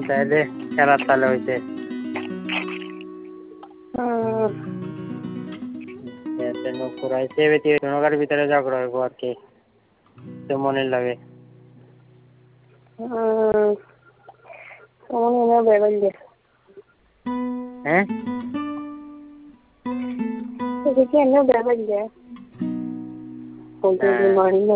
তাহলে খেলার তালে হয়েছে নৌকার ভিতরে ঝগড়া হইব আর কি তো মনে লাগে হ্যাঁ মর্নিং